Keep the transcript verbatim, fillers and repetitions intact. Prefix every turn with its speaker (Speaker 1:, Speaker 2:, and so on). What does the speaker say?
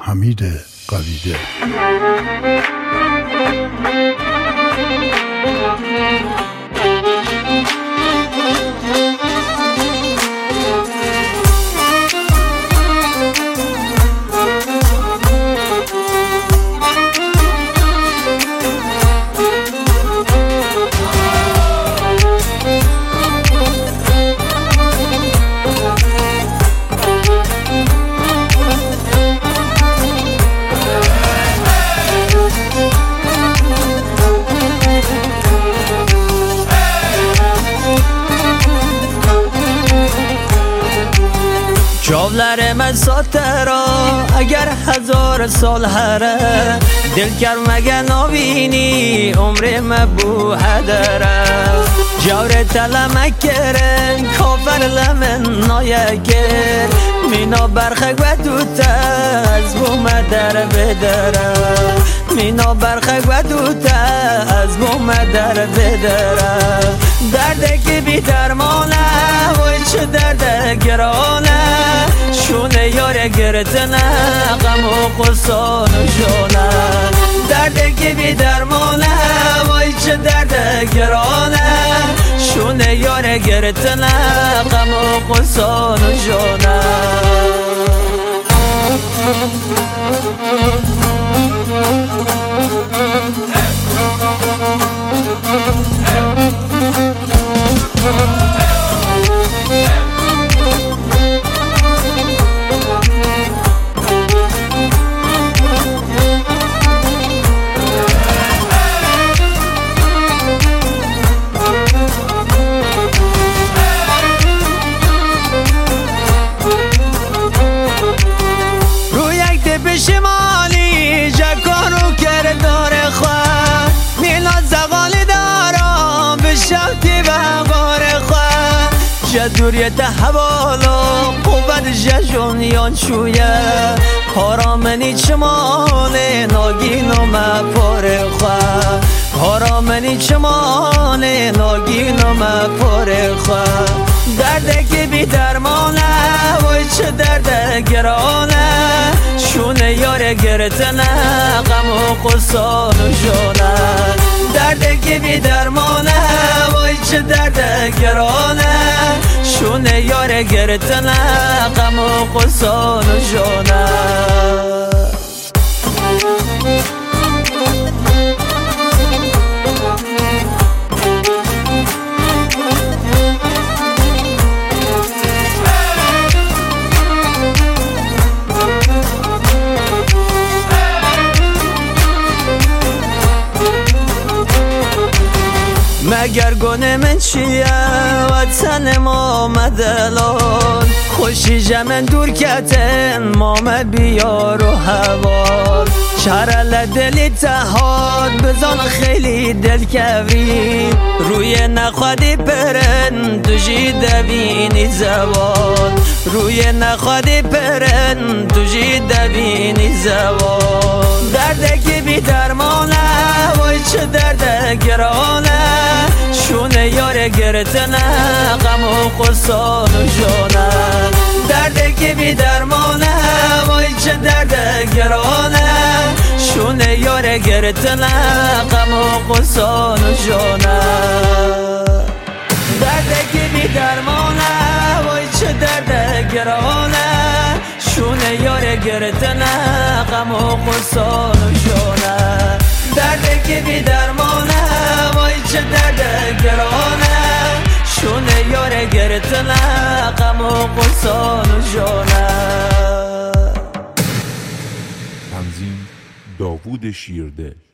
Speaker 1: حمید قویده.
Speaker 2: جاولر من ساترا اگر هزار سال هره دل کر مگه نبینی عمر مبو هدره جور تلمک کرن کافر لمن نایکر مینا برخک و دوت از بو مدر بدره مینا برخک و دوت از بو مدر بدره درده که بی درمانه وی چه درده گرانه شونه یاره گرتنه غم و قصان و جانه درده که بی درمانه وای چه درده گرانه شونه یاره گرتنه غم و قصان و جانه شمالی جکارو کردار خواه میلا زغالی دارم به شوتی بغار خواه جدوریت حوالا قوت ججونیان چویه هارامنی چمانه ناگین و مپار خواه هارامنی چمانه ناگین و مپار خواه درده که بی درمانه وای چه درده گرانه شونه یاره گرتنه غم و قصان و جانه درده که بی درمانه وای چه درده گرانه شونه یاره گرتنه غم و قصان و جانه مگر گونه من چیه وطن ما مدلال خوشی جمن دور کتن مام بیار و حوال چرل دلی تهاد بزن خیلی دل کوی روی نخوادی پرن دوجی دوینی زوال روی نخوادی پرن دوجی دوینی زوال درده که بی درمانه وای چه درده گرانه شونه یاره گرتنه غم و قصان و جانه درده که بی درمانه وای چه درده گرانه شونه یاره گرتنه غم و قصان و جانه درده که بی درمانه وای چه درده گرانه شونه یاره گرتنه غم و قصان و جانه درده که بی درمانه وای چه درده گرانه شونه یاره گرتنه غم و قصان و جانه.
Speaker 3: تنظیم داوود شیرده.